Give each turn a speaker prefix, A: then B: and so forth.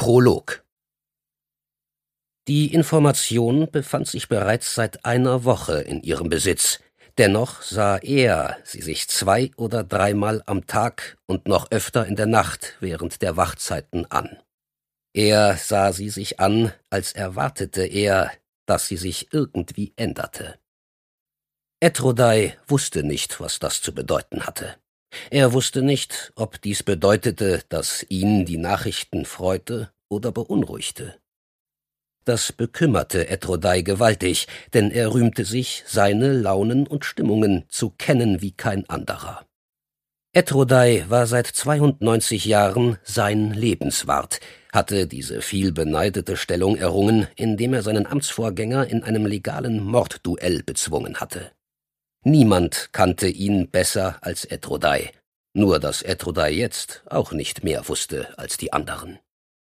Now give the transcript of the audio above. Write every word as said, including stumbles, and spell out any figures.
A: Prolog. Die Information befand sich bereits seit einer Woche in ihrem Besitz, dennoch sah er sie sich zwei- oder dreimal am Tag und noch öfter in der Nacht während der Wachzeiten an. Er sah sie sich an, als erwartete er, dass sie sich irgendwie änderte. Etrodai wusste nicht, was das zu bedeuten hatte. Er wusste nicht, ob dies bedeutete, dass ihn die Nachrichten freute oder beunruhigte. Das bekümmerte Etrodai gewaltig, denn er rühmte sich, seine Launen und Stimmungen zu kennen wie kein anderer. Etrodai war seit zweiundneunzig Jahren sein Lebenswart, hatte diese viel beneidete Stellung errungen, indem er seinen Amtsvorgänger in einem legalen Mordduell bezwungen hatte. Niemand kannte ihn besser als Etrodai, nur dass Etrodai jetzt auch nicht mehr wusste als die anderen.